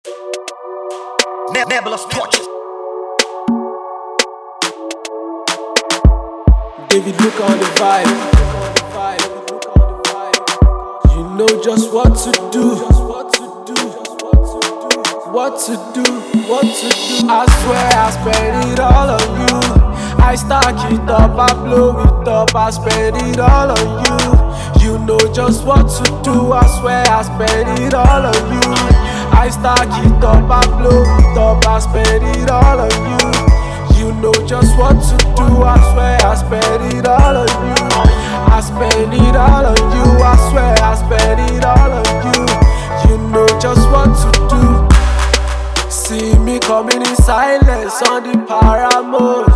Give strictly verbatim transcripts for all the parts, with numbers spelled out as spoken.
Nebulous torches. David, look on the vibe. You know just what to do. What to do. What to do. What to do. I swear I spend it all on you. I stack it up, I blow it up, I spend it all on you. You know just what to do. I swear I spend it all on you. I stack it up, I blow it up, I spend it all on you. You know just what to do. I swear I spend it all on you. I spend it all on you. I swear I spend it all on you. You know just what to do. See me coming in silence on the para mode.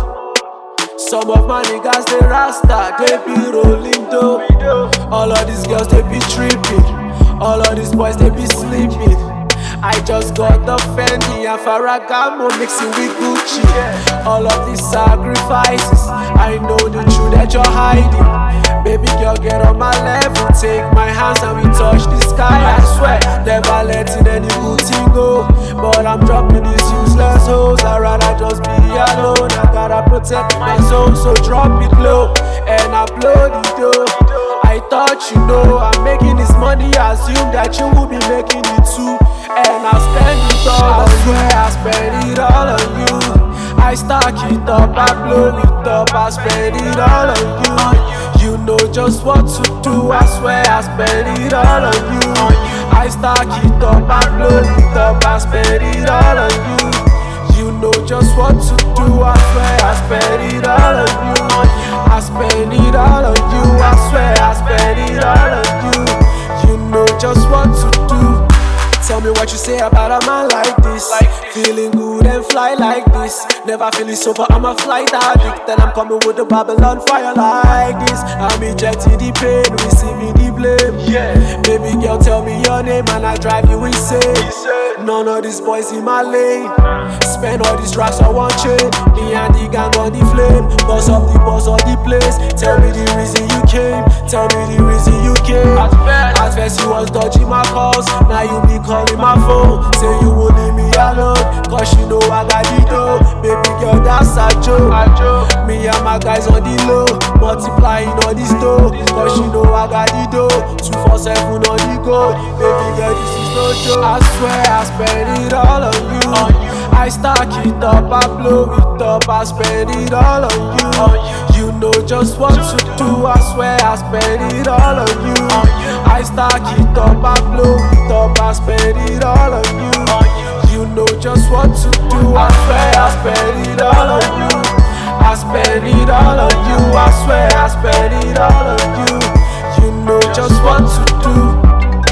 Some of my niggas they rasta, they be rolling dope. All of these girls they be tripping. All of these boys they be sleeping. I just got the Fendi and Ferragamo mixing with Gucci. All of these sacrifices, I know the truth that you're hiding. Baby girl, get on my level, take my hands and we touch the sky. I swear, never letting any good thing go. But I'm dropping these useless hoes, I'd rather just be alone. I gotta protect my soul, so drop it low and I blow the dough. I thought you know I'm making this money, assume that you will be making it too. And I spend it all, I swear I spend it all on you. I stack it up, I blow it up, I spend it all on you. You know just what to do, I swear I spend it all on you. I stack it up, I blow it up, I spend it all on you. You know just what to do, I swear I spend it all on you. I spend it all on you, I swear I spend it all on you. You know just what to do. Tell me what you say about a man like this. Like this. Feeling good and fly like this. Never feeling sober, I'm a flight addict. Then I'm coming with the Babylon fire like this. I'm injecting the pain, receiving the blame. Yeah. Baby girl, tell me your name and I drive you insane. None of these boys in my lane. Spend all these racks on one chain. Me and the gang on the flame. Boss up the boss of the place. Tell me the reason you came. Tell me the reason you came. At first you was dodging my calls. Now you be calling my phone. Say you will leave me alone. Cause you know I got the dough. Baby girl, that's a joke. Me and my guys on the low. Multiplying all this dough. Cause you know I got the dough. two four seven on the go. Baby girl, this is no joke. I swear I spend it all on you. I stack it up, I blow it up, I spend it all on you. You know just what to do, I swear I spend it all on you. I stack it up, I blow it up, I spend it all on you. You know just what to do, I swear I spend it all on you. I spend it all on you, I swear I spend it all on you. You know just what to do.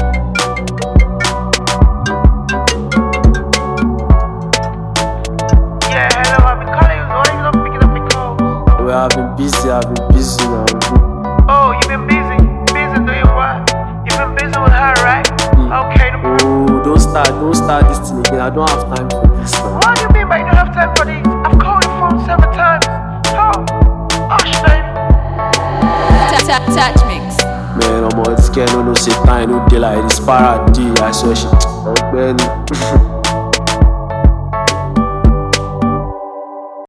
I've been busy, I've been busy now. Oh, you've been busy? Busy doing what? You've been busy with her, right? Mm. Okay. Oh, don't start, don't start this thing again. I don't have time for this now. What do you mean by you don't have time for this? I've called your phone several times. Oh, hush, baby. Touch mix. Man, I'm all this girl, no, no, say time, no day like this. Para D, I saw she.